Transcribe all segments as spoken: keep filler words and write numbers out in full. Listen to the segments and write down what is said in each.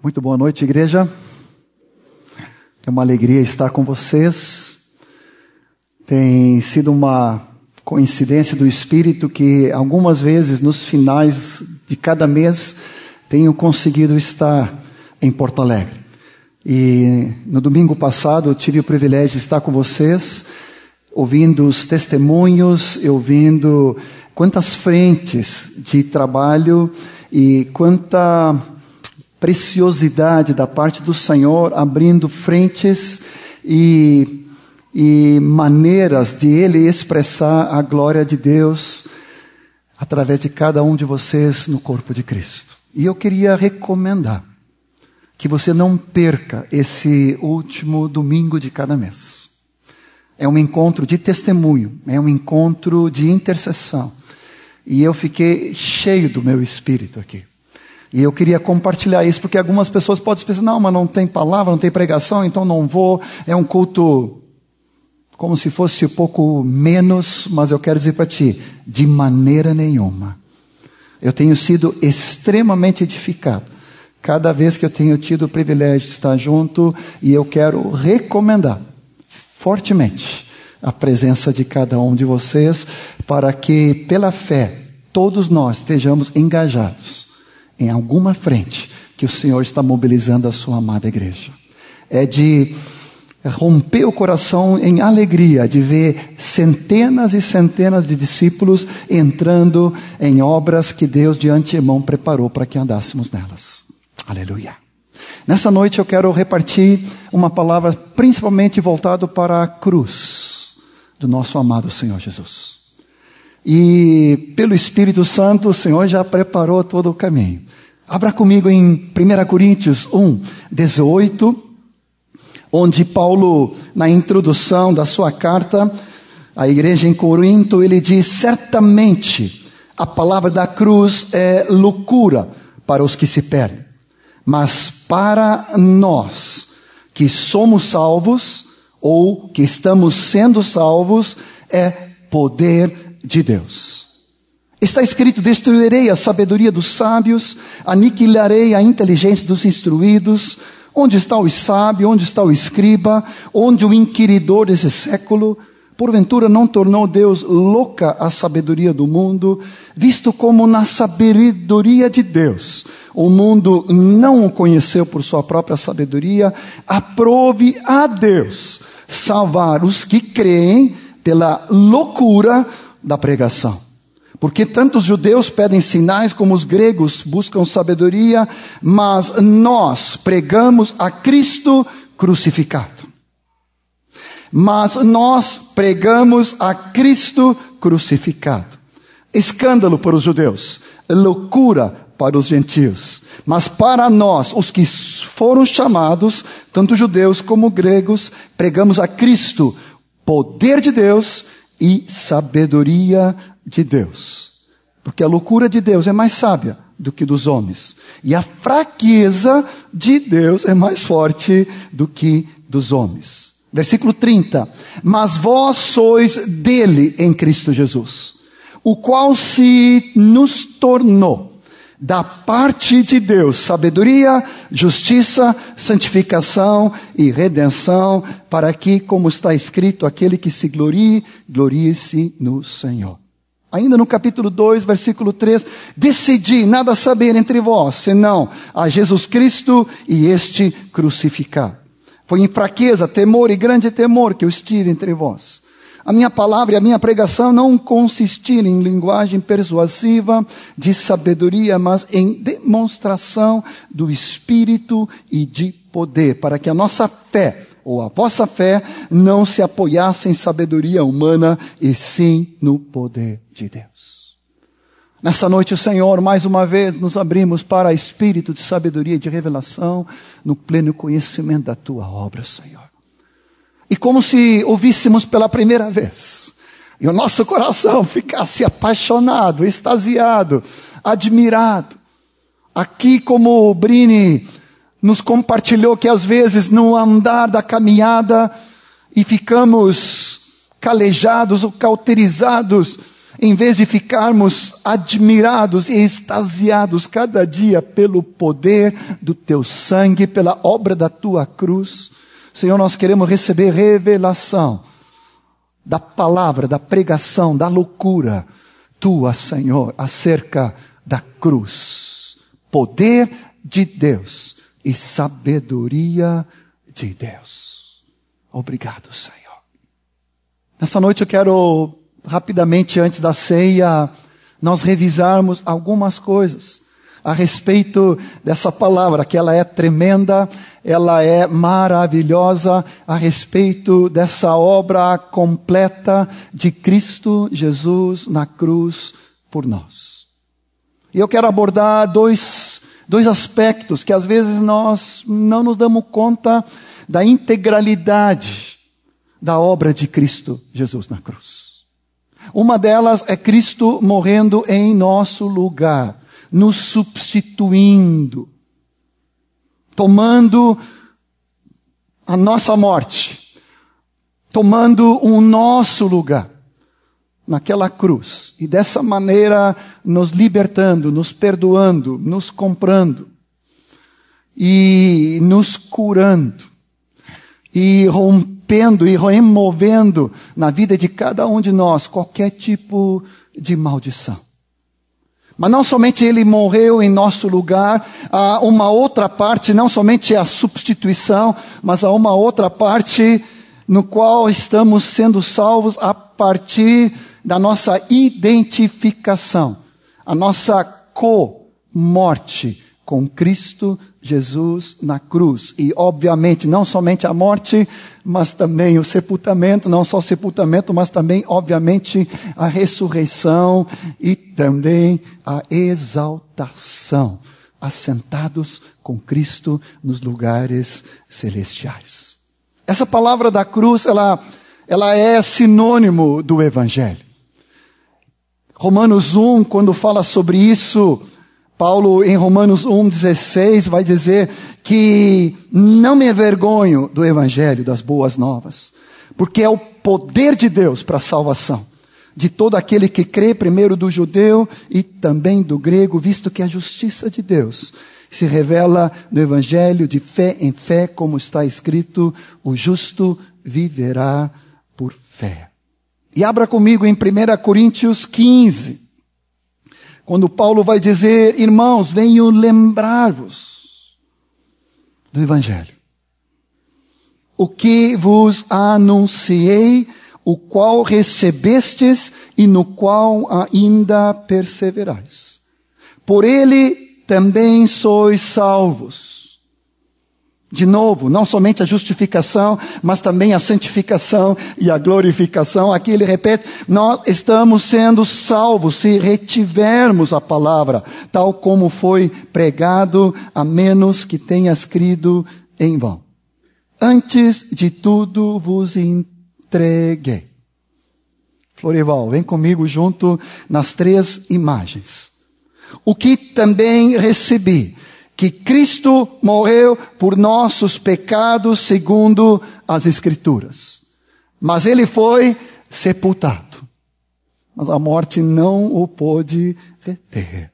Muito boa noite, igreja. É uma alegria estar com vocês. Tem sido uma coincidência do Espírito que algumas vezes nos finais de cada mês tenho conseguido estar em Porto Alegre. E no domingo passado eu tive o privilégio de estar com vocês, ouvindo os testemunhos, ouvindo quantas frentes de trabalho e quanta preciosidade da parte do Senhor, abrindo frentes e, e maneiras de Ele expressar a glória de Deus através de cada um de vocês no corpo de Cristo. E eu queria recomendar que você não perca esse último domingo de cada mês. É um encontro de testemunho, é um encontro de intercessão. E eu fiquei cheio do meu espírito aqui. E eu queria compartilhar isso, porque algumas pessoas podem pensar, não, mas não tem palavra, não tem pregação, então não vou. É um culto como se fosse um pouco menos, mas eu quero dizer para ti, de maneira nenhuma. Eu tenho sido extremamente edificado cada vez que eu tenho tido o privilégio de estar junto, e eu quero recomendar fortemente a presença de cada um de vocês, para que pela fé todos nós estejamos engajados em alguma frente que o Senhor está mobilizando a sua amada igreja. É de romper o coração em alegria de ver centenas e centenas de discípulos entrando em obras que Deus de antemão preparou para que andássemos nelas. Aleluia. Nessa noite eu quero repartir uma palavra principalmente voltada para a cruz do nosso amado Senhor Jesus. E pelo Espírito Santo o Senhor já preparou todo o caminho. Abra comigo em primeira Coríntios um, dezoito, onde Paulo, na introdução da sua carta à igreja em Corinto, ele diz: certamente a palavra da cruz é loucura para os que se perdem, mas para nós que somos salvos, ou que estamos sendo salvos, é poder de Deus. Está escrito: destruirei a sabedoria dos sábios, aniquilarei a inteligência dos instruídos. Onde está o sábio? Onde está o escriba? Onde o inquiridor desse século? Porventura não tornou Deus louca a sabedoria do mundo, visto como na sabedoria de Deus o mundo não o conheceu por sua própria sabedoria? Aprove a Deus salvar os que creem pela loucura da pregação. Porque tanto os judeus pedem sinais como os gregos buscam sabedoria, mas nós pregamos a Cristo crucificado. Mas nós pregamos a Cristo crucificado. Escândalo para os judeus, loucura para os gentios. Mas para nós, os que foram chamados, tanto judeus como gregos, pregamos a Cristo, poder de Deus e sabedoria de Deus. Porque a loucura de Deus é mais sábia do que dos homens. E a fraqueza de Deus é mais forte do que dos homens. Versículo trinta. Mas vós sois dele em Cristo Jesus, o qual se nos tornou da parte de Deus sabedoria, justiça, santificação e redenção, para que, como está escrito, aquele que se glorie, glorie-se no Senhor. Ainda no capítulo dois, versículo três, decidi nada saber entre vós, senão a Jesus Cristo e este crucificado. Foi em fraqueza, temor e grande temor que eu estive entre vós. A minha palavra e a minha pregação não consistiram em linguagem persuasiva de sabedoria, mas em demonstração do Espírito e de poder, para que a nossa fé, ou a vossa fé, não se apoiasse em sabedoria humana, e sim no poder de Deus. Nessa noite, o Senhor, mais uma vez, nos abrimos para espírito de sabedoria e de revelação, no pleno conhecimento da Tua obra, Senhor. E como se ouvíssemos pela primeira vez, e o nosso coração ficasse apaixonado, extasiado, admirado. Aqui, como o Brini nos compartilhou, que às vezes no andar da caminhada, e ficamos calejados ou cauterizados, Em vez de ficarmos admirados e extasiados cada dia pelo poder do teu sangue, pela obra da tua cruz, Senhor, nós queremos receber revelação da palavra, da pregação, da loucura tua, Senhor, acerca da cruz. Poder de Deus e sabedoria de Deus. Obrigado, Senhor. Nessa noite eu quero, rapidamente antes da ceia, nós revisarmos algumas coisas a respeito dessa palavra, que ela é tremenda, ela é maravilhosa, a respeito dessa obra completa de Cristo Jesus na cruz por nós. E eu quero abordar dois, dois aspectos que às vezes nós não nos damos conta da integralidade da obra de Cristo Jesus na cruz. Uma delas é Cristo morrendo em nosso lugar, nos substituindo, tomando a nossa morte, tomando o nosso lugar naquela cruz, e dessa maneira nos libertando, nos perdoando, nos comprando, e nos curando, e rompendo e removendo na vida de cada um de nós qualquer tipo de maldição. Mas não somente ele morreu em nosso lugar, há uma outra parte, não somente a substituição, mas há uma outra parte no qual estamos sendo salvos a partir da nossa identificação, a nossa co-morte com Cristo Jesus na cruz. E obviamente não somente a morte, mas também o sepultamento, não só o sepultamento, mas também obviamente a ressurreição e também a exaltação, assentados com Cristo nos lugares celestiais. Essa palavra da cruz, ela, ela é sinônimo do Evangelho. Romanos um, quando fala sobre isso, Paulo, em Romanos um, dezesseis, vai dizer que não me envergonho do Evangelho, das boas novas, porque é o poder de Deus para a salvação de todo aquele que crê, primeiro do judeu e também do grego, visto que a justiça de Deus se revela no Evangelho de fé em fé, como está escrito, o justo viverá por fé. E abra comigo em primeira Coríntios quinze. Quando Paulo vai dizer, irmãos, venho lembrar-vos do Evangelho. O que vos anunciei, o qual recebestes e no qual ainda perseverais. Por ele também sois salvos. De novo, não somente a justificação, mas também a santificação e a glorificação. Aqui ele repete, nós estamos sendo salvos se retivermos a palavra, tal como foi pregado, a menos que tenhas crido em vão. Antes de tudo vos entreguei. Florival, vem comigo junto nas três imagens. O que também recebi, que Cristo morreu por nossos pecados segundo as Escrituras. Mas ele foi sepultado. Mas a morte não o pôde reter.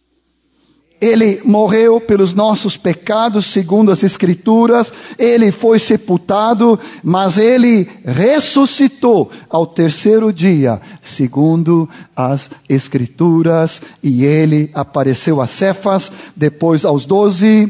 Ele morreu pelos nossos pecados segundo as Escrituras. Ele foi sepultado, mas ele ressuscitou ao terceiro dia segundo as Escrituras. E ele apareceu a Cefas, depois aos doze,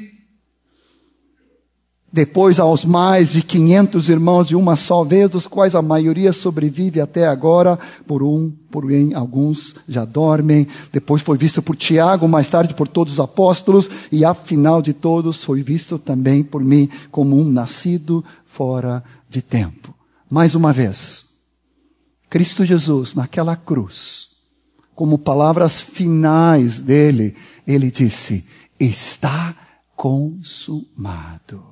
depois aos mais de quinhentos irmãos de uma só vez, dos quais a maioria sobrevive até agora, por um, porém alguns já dormem. Depois foi visto por Tiago, mais tarde por todos os apóstolos, e afinal de todos foi visto também por mim, como um nascido fora de tempo. Mais uma vez, Cristo Jesus naquela cruz, como palavras finais dele, ele disse, está consumado.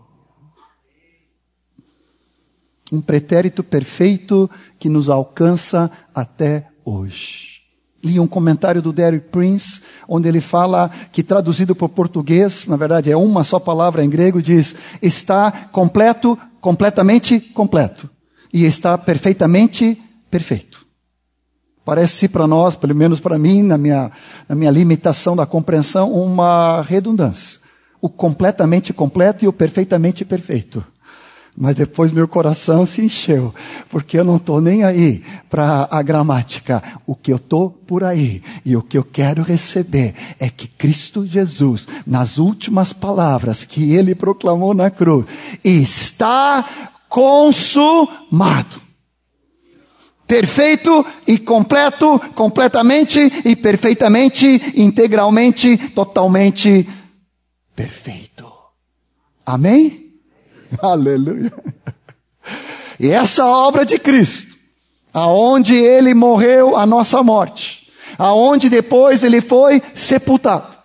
Um pretérito perfeito que nos alcança até hoje. Li um comentário do Derek Prince, onde ele fala que traduzido para o português, na verdade é uma só palavra em grego, diz, está completo, completamente completo. E está perfeitamente perfeito. Parece para nós, pelo menos para mim, na minha, na minha limitação da compreensão, uma redundância. O completamente completo e o perfeitamente perfeito. Mas depois meu coração se encheu, porque eu não estou nem aí para a gramática. O que eu estou por aí e o que eu quero receber é que Cristo Jesus, nas últimas palavras que Ele proclamou na cruz, está consumado. Perfeito e completo, completamente e perfeitamente, integralmente, totalmente perfeito. Amém? Aleluia. E essa obra de Cristo, aonde Ele morreu a nossa morte, aonde depois Ele foi sepultado.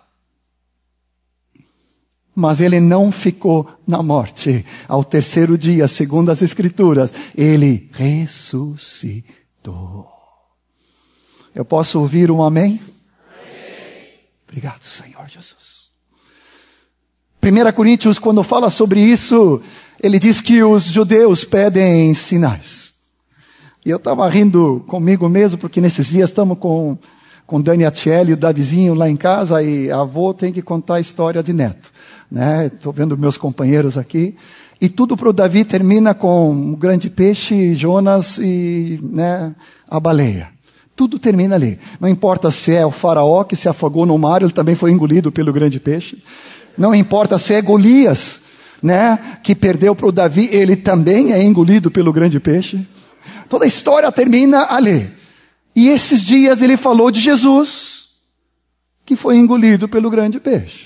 Mas Ele não ficou na morte. Ao terceiro dia, segundo as Escrituras, Ele ressuscitou. Eu posso ouvir um amém? Amém. Obrigado, Senhor Jesus. primeira Coríntios, quando fala sobre isso, ele diz que os judeus pedem sinais. E eu estava rindo comigo mesmo, porque nesses dias estamos com, com Dani Atiele e o Davizinho lá em casa, e a avô tem que contar a história de neto. Estou né? vendo meus companheiros aqui. E tudo para o Davi termina com um grande peixe, Jonas e né, a baleia. Tudo termina ali. Não importa se é o faraó que se afogou no mar, ele também foi engolido pelo grande peixe. Não importa se é Golias, né, que perdeu para o Davi, ele também é engolido pelo grande peixe. Toda a história termina ali. E esses dias ele falou de Jesus, que foi engolido pelo grande peixe.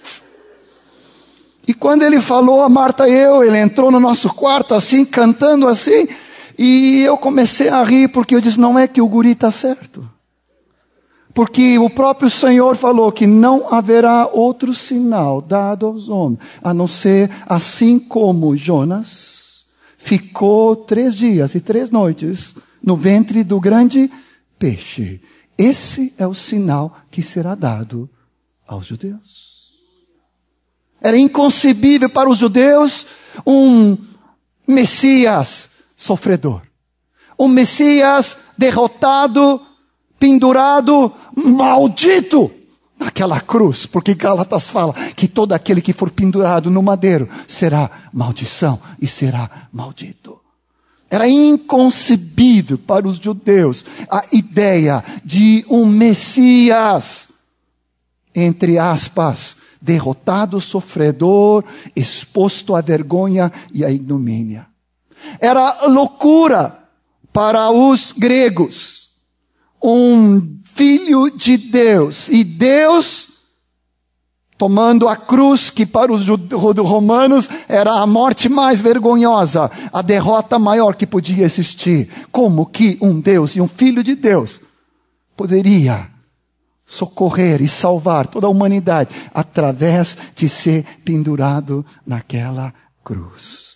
E quando ele falou a Marta e eu, ele entrou no nosso quarto assim, cantando assim, e eu comecei a rir, porque eu disse, não é que o guri está certo. Porque o próprio Senhor falou que não haverá outro sinal dado aos homens, a não ser assim como Jonas ficou três dias e três noites no ventre do grande peixe. Esse é o sinal que será dado aos judeus. Era inconcebível para os judeus um Messias sofredor. Um Messias derrotado, pendurado, maldito naquela cruz. Porque Gálatas fala que todo aquele que for pendurado no madeiro será maldição e será maldito. Era inconcebível para os judeus a ideia de um Messias, entre aspas, derrotado, sofredor, exposto à vergonha e à ignomínia. Era loucura para os gregos. Um filho de Deus. E Deus, tomando a cruz, que para os romanos era a morte mais vergonhosa, a derrota maior que podia existir. Como que um Deus e um filho de Deus poderia socorrer e salvar toda a humanidade através de ser pendurado naquela cruz?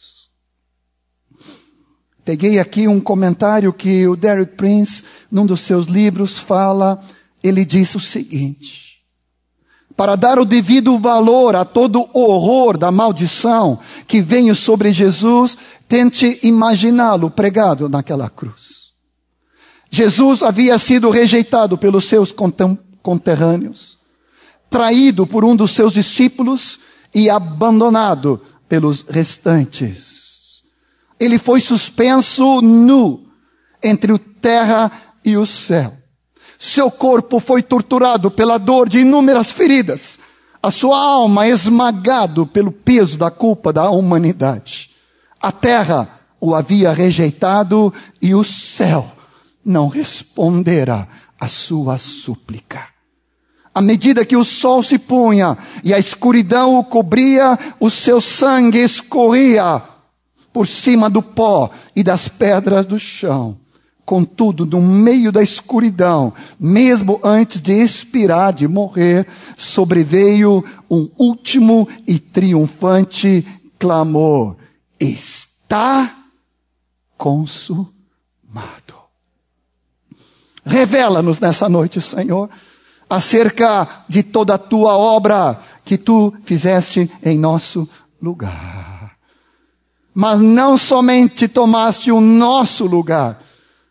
Peguei aqui um comentário que o Derek Prince, num dos seus livros, fala. Ele diz o seguinte: para dar o devido valor a todo o horror da maldição que veio sobre Jesus, tente imaginá-lo pregado naquela cruz. Jesus havia sido rejeitado pelos seus conterrâneos, traído por um dos seus discípulos e abandonado pelos restantes. Ele foi suspenso nu entre a terra e o céu. Seu corpo foi torturado pela dor de inúmeras feridas. A sua alma esmagado pelo peso da culpa da humanidade. A terra o havia rejeitado e o céu não respondera à sua súplica. À medida que o sol se punha e a escuridão o cobria, o seu sangue escorria por cima do pó e das pedras do chão. Contudo, no meio da escuridão, mesmo antes de expirar, de morrer, sobreveio um último e triunfante clamor: está consumado. Revela-nos nessa noite, Senhor, acerca de toda a tua obra que tu fizeste em nosso lugar. Mas não somente tomaste o nosso lugar,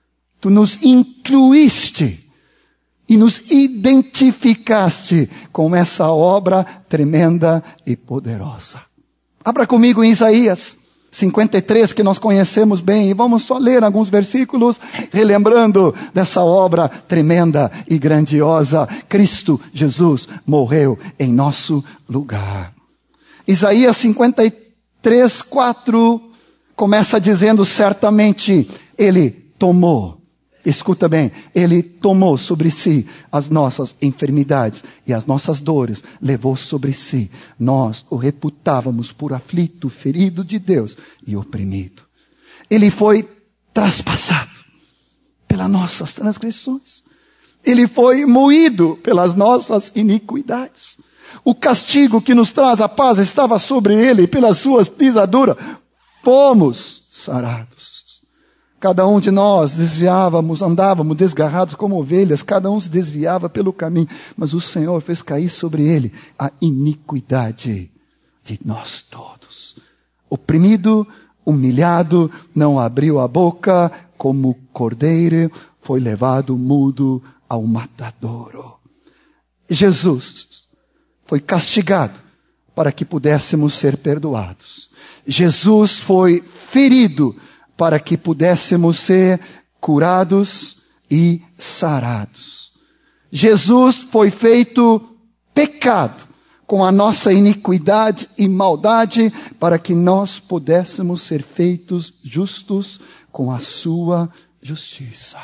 Tu nos incluíste e nos identificaste com essa obra tremenda e poderosa. Abra comigo em Isaías cinquenta e três, que nós conhecemos bem, e vamos só ler alguns versículos, relembrando dessa obra tremenda e grandiosa. Cristo Jesus morreu em nosso lugar. Isaías cinquenta e três, quatro, começa dizendo: certamente Ele tomou, escuta bem, Ele tomou sobre si as nossas enfermidades e as nossas dores, levou sobre si. Nós o reputávamos por aflito, ferido de Deus e oprimido. Ele foi traspassado pelas nossas transgressões. Ele foi moído pelas nossas iniquidades. O castigo que nos traz a paz estava sobre Ele, e pelas suas pisaduras fomos sarados. Cada um de nós desviávamos, andávamos desgarrados como ovelhas, cada um se desviava pelo caminho, mas o Senhor fez cair sobre Ele a iniquidade de nós todos. Oprimido, humilhado, não abriu a boca, como cordeiro, foi levado mudo ao matadouro. Jesus foi castigado para que pudéssemos ser perdoados. Jesus foi ferido para que pudéssemos ser curados e sarados. Jesus foi feito pecado com a nossa iniquidade e maldade, para que nós pudéssemos ser feitos justos com a sua justiça.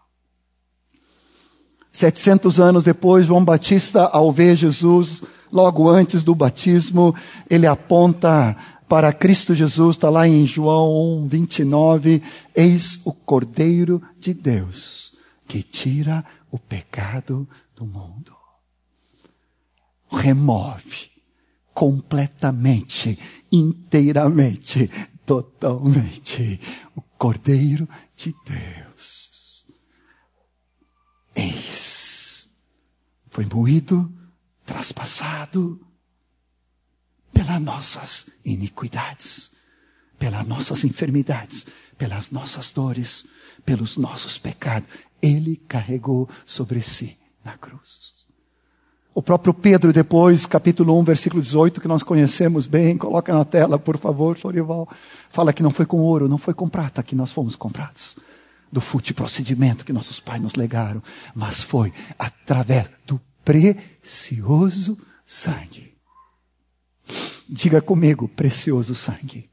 Setecentos anos depois, João Batista, ao ver Jesus, logo antes do batismo, ele aponta para Cristo Jesus, está lá em João um, vinte e nove, eis o Cordeiro de Deus, que tira o pecado do mundo. Remove completamente, inteiramente, totalmente o Cordeiro de Deus. Eis, foi moído, traspassado pelas nossas iniquidades, pelas nossas enfermidades, pelas nossas dores, pelos nossos pecados. Ele carregou sobre si na cruz. O próprio Pedro, depois, capítulo um, versículo dezoito, que nós conhecemos bem, coloca na tela, por favor, Florival, fala que não foi com ouro, não foi com prata que nós fomos comprados, do fútil procedimento que nossos pais nos legaram, mas foi através do precioso sangue. Diga comigo, precioso sangue.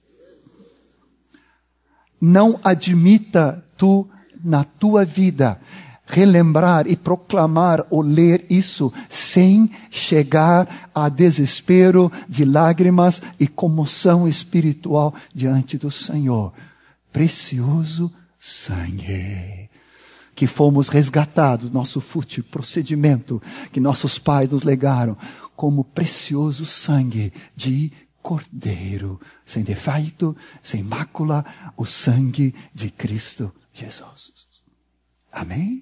Não admita tu, na tua vida, relembrar e proclamar ou ler isso sem chegar a desespero de lágrimas e comoção espiritual diante do Senhor. Precioso sangue. Que fomos resgatados, nosso fútil procedimento que nossos pais nos legaram, como precioso sangue de Cordeiro, sem defeito, sem mácula, o sangue de Cristo Jesus. Amém?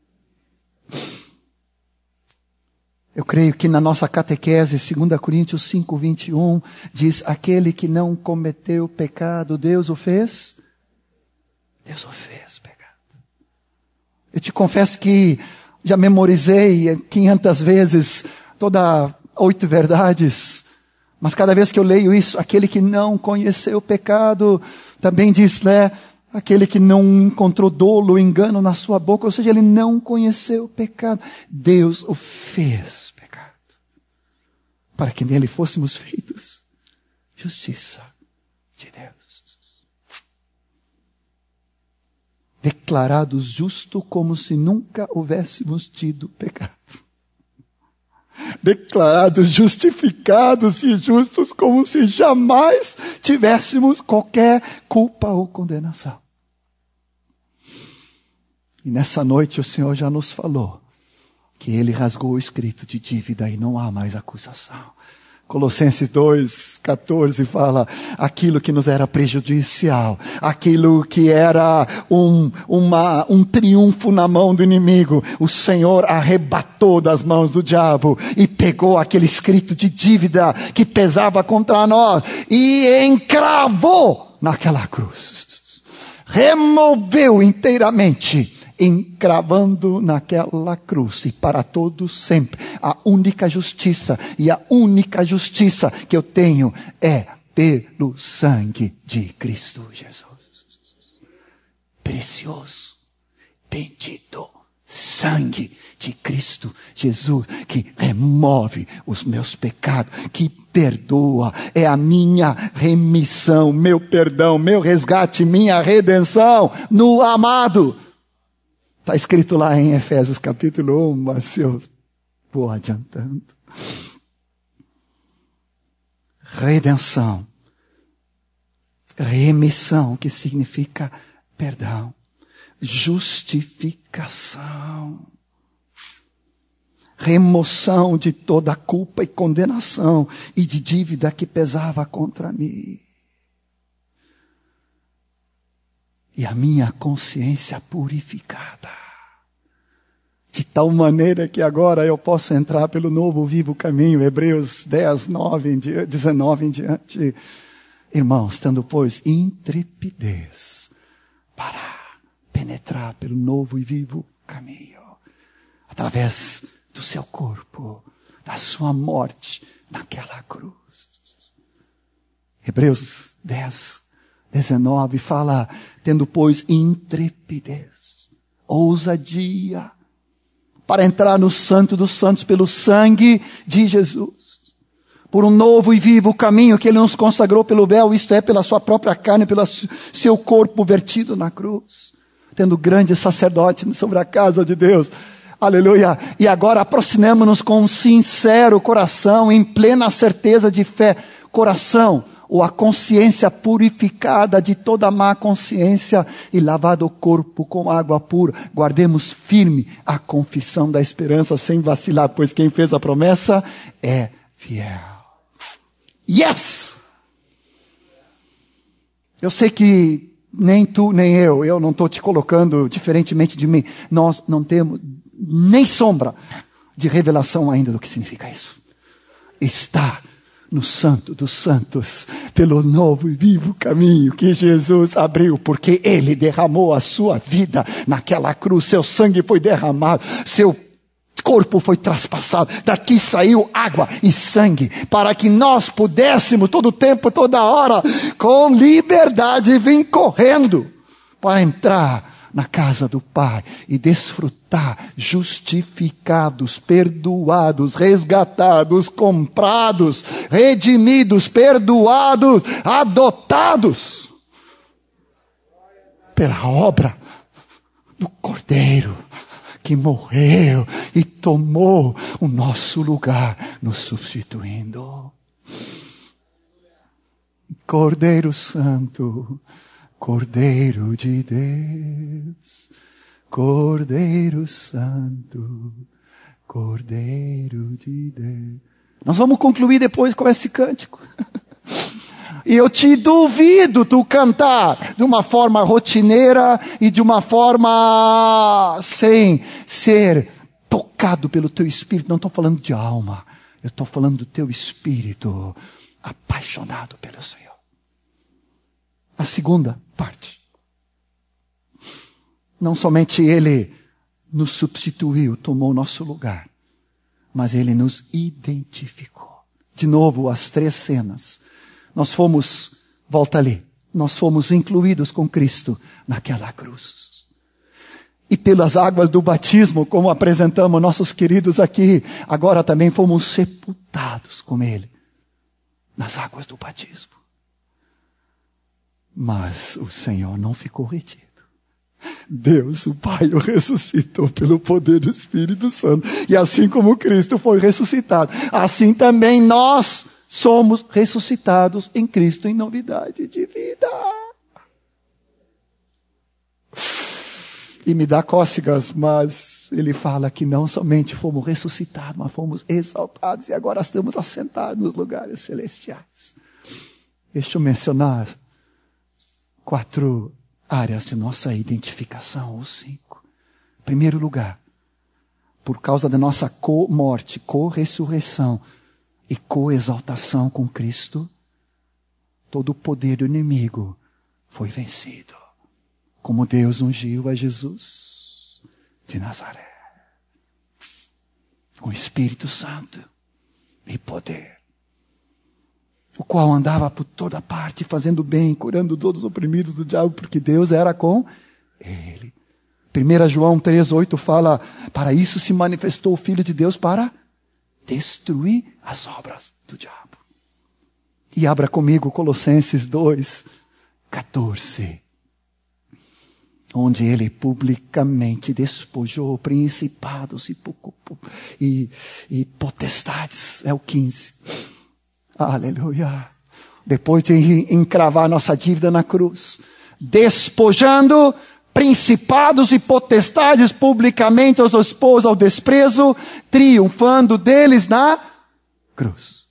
Eu creio que na nossa catequese, dois Coríntios cinco, vinte e um, diz, aquele que não cometeu pecado, Deus o fez? Deus o fez pecado. Eu te confesso que já memorizei quinhentas vezes todas oito verdades, mas cada vez que eu leio isso, aquele que não conheceu o pecado, também diz, né, aquele que não encontrou dolo, engano na sua boca, ou seja, ele não conheceu o pecado. Deus o fez pecado, para que nele fôssemos feitos justiça de Deus. Declarados justos como se nunca houvéssemos tido pecado. Declarados justificados e justos como se jamais tivéssemos qualquer culpa ou condenação. E nessa noite o Senhor já nos falou que Ele rasgou o escrito de dívida e não há mais acusação. Colossenses dois, catorze fala, aquilo que nos era prejudicial, aquilo que era um, uma, um triunfo na mão do inimigo, o Senhor arrebatou das mãos do diabo e pegou aquele escrito de dívida que pesava contra nós e encravou naquela cruz. removeu inteiramente, encravando naquela cruz, e para todos sempre, a única justiça, e a única justiça que eu tenho é pelo sangue de Cristo Jesus. Precioso, bendito sangue de Cristo Jesus, que remove os meus pecados, que perdoa, é a minha remissão, meu perdão, meu resgate, minha redenção no amado. Está escrito lá em Efésios capítulo um, mas eu vou adiantando. Redenção, remissão, que significa perdão, justificação, remoção de toda culpa e condenação e de dívida que pesava contra mim. E a minha consciência purificada, de tal maneira que agora eu posso entrar pelo novo vivo caminho, Hebreus dez, nove, dezenove em diante. Irmãos, tendo, pois, intrepidez para penetrar pelo novo e vivo caminho, através do seu corpo, da sua morte naquela cruz. Hebreus dez, dezenove fala, tendo, pois, intrepidez, ousadia, para entrar no Santo dos Santos pelo sangue de Jesus, por um novo e vivo caminho que Ele nos consagrou pelo véu, isto é, pela sua própria carne, pelo seu corpo vertido na cruz, tendo grande sacerdote sobre a casa de Deus. Aleluia. E agora aproximemo-nos com um sincero coração, em plena certeza de fé. Coração, ou a consciência purificada de toda má consciência e lavado o corpo com água pura. Guardemos firme a confissão da esperança sem vacilar, pois quem fez a promessa é fiel. Yes! Eu sei que nem tu, nem eu, eu não estou te colocando diferentemente de mim. Nós não temos nem sombra de revelação ainda do que significa isso. Está no Santo dos Santos, pelo novo e vivo caminho que Jesus abriu, porque Ele derramou a sua vida naquela cruz, seu sangue foi derramado, seu corpo foi traspassado, daqui saiu água e sangue, para que nós pudéssemos todo tempo, toda hora, com liberdade vir correndo, para entrar na casa do Pai e desfrutar, justificados, perdoados, resgatados, comprados, redimidos, perdoados, adotados, pela obra do Cordeiro, que morreu e tomou o nosso lugar, nos substituindo. Cordeiro Santo, Cordeiro de Deus, Cordeiro Santo, Cordeiro de Deus. Nós vamos concluir depois com esse cântico. E eu te duvido tu cantar de uma forma rotineira e de uma forma sem ser tocado pelo teu espírito. Não estou falando de alma, eu estou falando do teu espírito apaixonado pelo Senhor. A segunda parte. Não somente Ele nos substituiu, tomou o nosso lugar, mas Ele nos identificou. De novo, as três cenas. Nós fomos, volta ali, nós fomos incluídos com Cristo naquela cruz. E pelas águas do batismo, como apresentamos nossos queridos aqui, agora também fomos sepultados com Ele nas águas do batismo. Mas o Senhor não ficou retido. Deus, o Pai, o ressuscitou pelo poder do Espírito Santo. E assim como Cristo foi ressuscitado, assim também nós somos ressuscitados em Cristo em novidade de vida. E me dá cócegas, mas ele fala que não somente fomos ressuscitados, mas fomos exaltados e agora estamos assentados nos lugares celestiais. Deixa eu mencionar quatro áreas de nossa identificação, ou cinco. Em primeiro lugar, por causa da nossa co-morte, co-ressurreição e co-exaltação com Cristo, todo o poder do inimigo foi vencido. como Deus ungiu a Jesus de Nazaré, com Espírito Santo e poder, o qual andava por toda parte fazendo bem, curando todos os oprimidos do diabo, porque Deus era com ele. primeira João três, oito fala, para isso se manifestou o Filho de Deus, para destruir as obras do diabo. E abra comigo Colossenses dois, quatorze. Onde ele publicamente despojou principados e, e, e potestades. É o quinze. Aleluia. Depois de encravar nossa dívida na cruz, despojando principados e potestades publicamente os expôs ao desprezo, triunfando deles na cruz.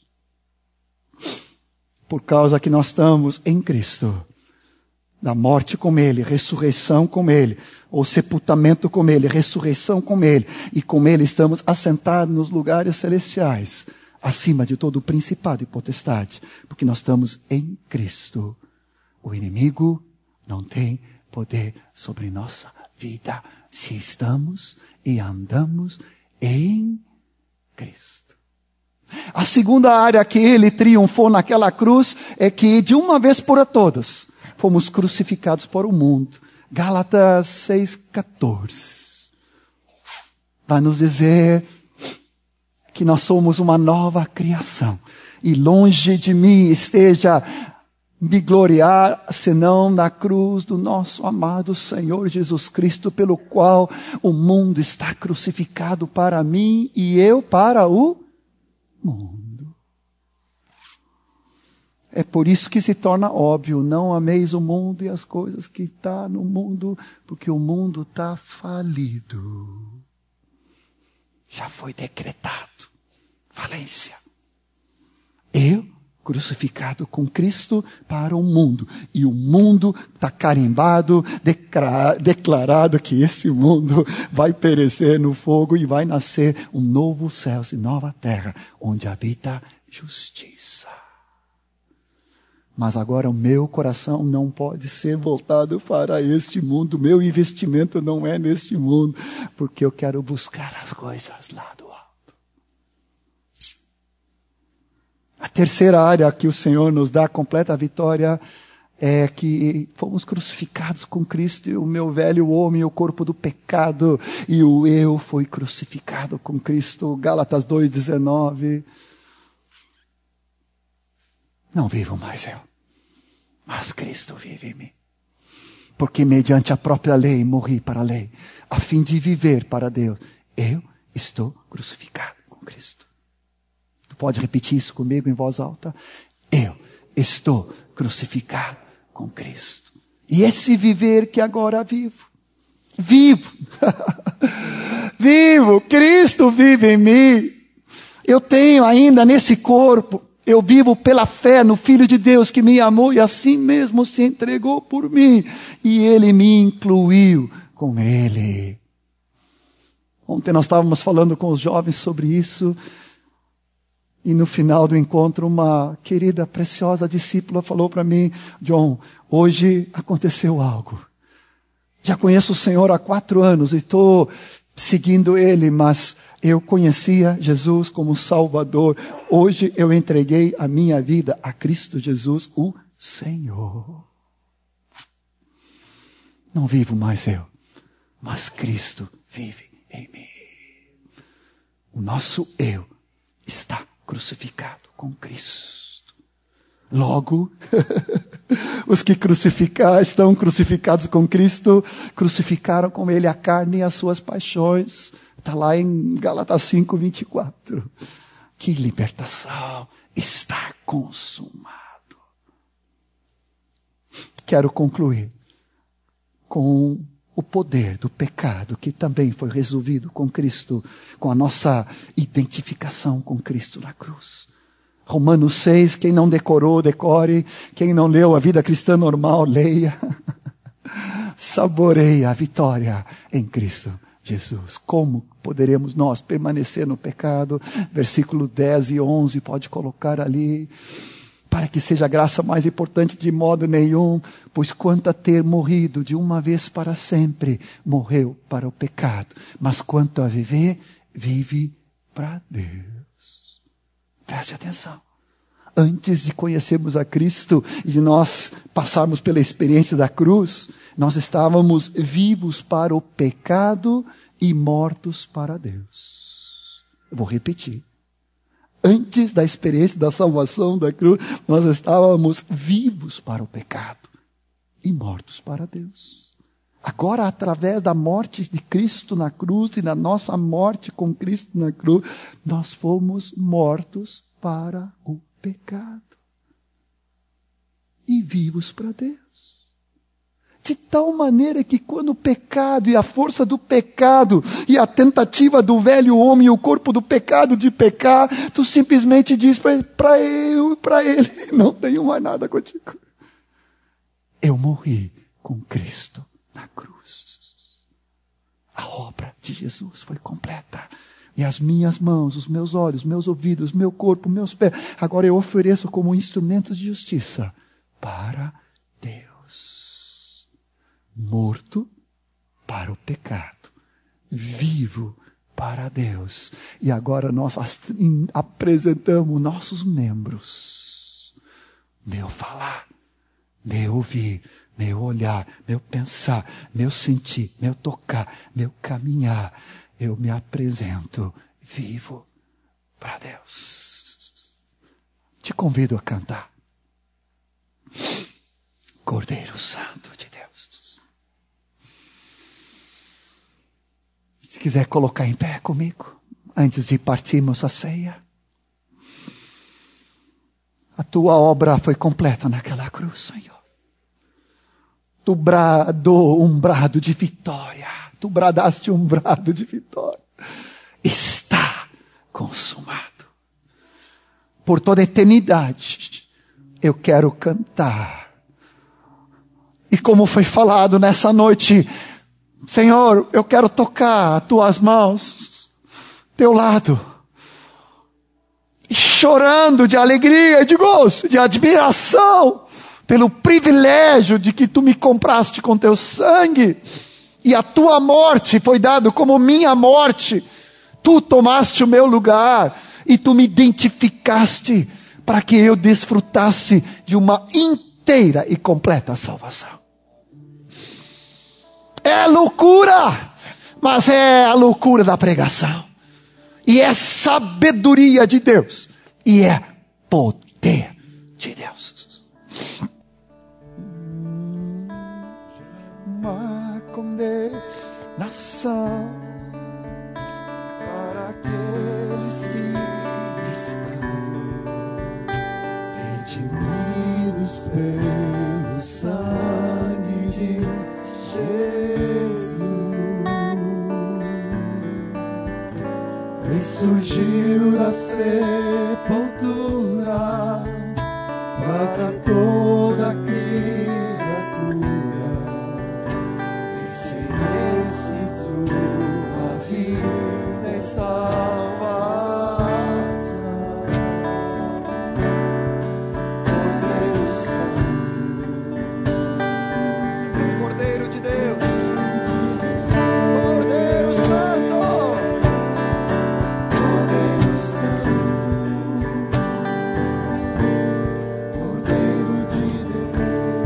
Por causa que nós estamos em Cristo, da morte com Ele, ressurreição com Ele, ou sepultamento com Ele, ressurreição com Ele, e com Ele estamos assentados nos lugares celestiais, acima de todo o principado e potestade, porque nós estamos em Cristo. O inimigo não tem poder sobre nossa vida, se estamos e andamos em Cristo. A segunda área que Ele triunfou naquela cruz é que, de uma vez por todas, fomos crucificados para o mundo. Gálatas seis, quatorze. Vai nos dizer que nós somos uma nova criação. E longe de mim esteja me gloriar, senão na cruz do nosso amado Senhor Jesus Cristo, pelo qual o mundo está crucificado para mim e eu para o mundo. É por isso que se torna óbvio, não ameis o mundo e as coisas que estão no mundo, porque o mundo está falido. Já foi decretado falência. Eu, crucificado com Cristo para o mundo. E o mundo está carimbado, declarado que esse mundo vai perecer no fogo e vai nascer um novo céu e nova terra, onde habita justiça. Mas agora o meu coração não pode ser voltado para este mundo. Meu investimento não é neste mundo, porque eu quero buscar as coisas lá do alto. A terceira área que o Senhor nos dá completa vitória é que fomos crucificados com Cristo e o meu velho homem, o corpo do pecado, e o eu foi crucificado com Cristo. Gálatas dois, dezenove. Não vivo mais eu, mas Cristo vive em mim. Porque mediante a própria lei morri para a lei, a fim de viver para Deus. Eu estou crucificado com Cristo. Tu pode repetir isso comigo em voz alta? Eu estou crucificado com Cristo. E esse viver que agora vivo, vivo, vivo, Cristo vive em mim. Eu tenho ainda nesse corpo, eu vivo pela fé no Filho de Deus que me amou e assim mesmo se entregou por mim. E Ele me incluiu com Ele. Ontem nós estávamos falando com os jovens sobre isso. E no final do encontro, uma querida, preciosa discípula falou para mim: John, hoje aconteceu algo. Já conheço o Senhor há quatro anos e estou seguindo Ele, mas eu conhecia Jesus como Salvador. Hoje eu entreguei a minha vida a Cristo Jesus, o Senhor. Não vivo mais eu, mas Cristo vive em mim. O nosso eu está crucificado com Cristo. Logo, os que crucificar, estão crucificados com Cristo, crucificaram com Ele a carne e as suas paixões. Está lá em Gálatas cinco, vinte e quatro. Que libertação! Está consumado. Quero concluir com o poder do pecado que também foi resolvido com Cristo, com a nossa identificação com Cristo na cruz. Romanos seis, quem não decorou, decore. Quem não leu a vida cristã normal, leia. Saboreia a vitória em Cristo Jesus. Como poderemos nós permanecer no pecado? Versículo dez e onze, pode colocar ali. para que seja a graça mais importante de modo nenhum, pois quanto a ter morrido de uma vez para sempre, morreu para o pecado, mas quanto a viver, vive para Deus. Preste atenção. Antes de conhecermos a Cristo e de nós passarmos pela experiência da cruz, nós estávamos vivos para o pecado e mortos para Deus. Eu vou repetir. Antes da experiência da salvação da cruz, nós estávamos vivos para o pecado e mortos para Deus. Agora, através da morte de Cristo na cruz e da nossa morte com Cristo na cruz, nós fomos mortos para o pecado e vivos para Deus. De tal maneira que quando o pecado e a força do pecado e a tentativa do velho homem e o corpo do pecado de pecar, tu simplesmente diz para eu e para ele, não tenho mais nada contigo. Eu morri com Cristo na cruz. A obra de Jesus foi completa. E as minhas mãos, os meus olhos, meus ouvidos, meu corpo, meus pés, agora eu ofereço como instrumentos de justiça para Deus. Morto para o pecado, vivo para Deus. E agora nós apresentamos nossos membros. Meu falar, meu ouvir, meu olhar, meu pensar, meu sentir, meu tocar, meu caminhar. Eu me apresento vivo para Deus. Te convido a cantar. Cordeiro Santo de Deus. Se quiser colocar em pé comigo, antes de partirmos a ceia. A tua obra foi completa naquela cruz, Senhor. Tu bradou um brado de vitória. Tu bradaste um brado de vitória. Está consumado. Por toda a eternidade, eu quero cantar. E como foi falado nessa noite, Senhor, eu quero tocar as tuas mãos, teu lado, chorando de alegria, de gozo, de admiração, pelo privilégio de que tu me compraste com teu sangue, e a tua morte foi dada como minha morte. Tu tomaste o meu lugar, e tu me identificaste, para que eu desfrutasse de uma inteira e completa salvação. É loucura, mas é a loucura da pregação. E é sabedoria de Deus. E é poder de Deus. Uma condenação para aqueles que estão redimidos pelo sangue de Jesus. Ressurgiu da sepultura para toda criatura recebesse sua vida e salvação. Cordeiro Santo, Cordeiro de Deus, Cordeiro Santo, Cordeiro Santo, Cordeiro de Deus.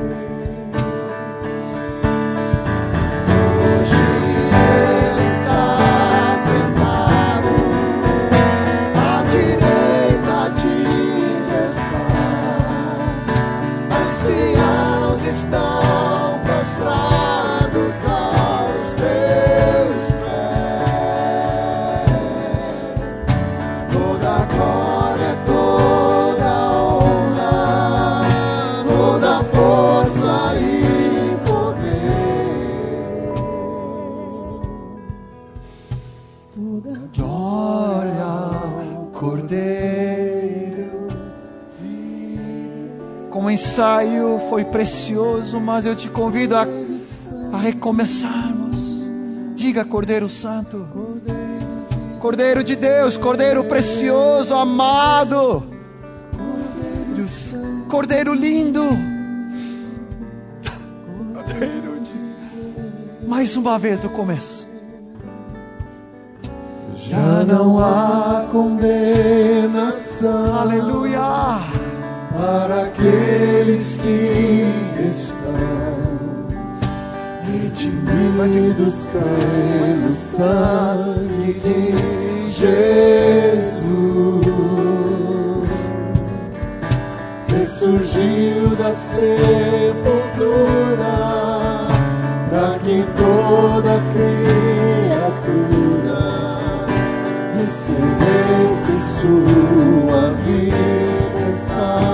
Hoje Ele está sentado à direita de Deus Pai. Anciãos estão prostrados aos seus pés. Toda glória, toda honra, toda força e poder, toda glória ao Cordeiro de Deus. Como ensaio foi precioso, mas eu te convido a, a recomeçarmos. Diga: Cordeiro Santo, Cordeiro de Deus, Cordeiro precioso, amado, Cordeiro Santo. Cordeiro lindo. Mais uma vez do começo. Já não há condenação. Aleluia. Para aqueles que estão redimidos pelo sangue de Jesus. Ressurgiu da sepultura, para que toda criatura recebesse sua vida.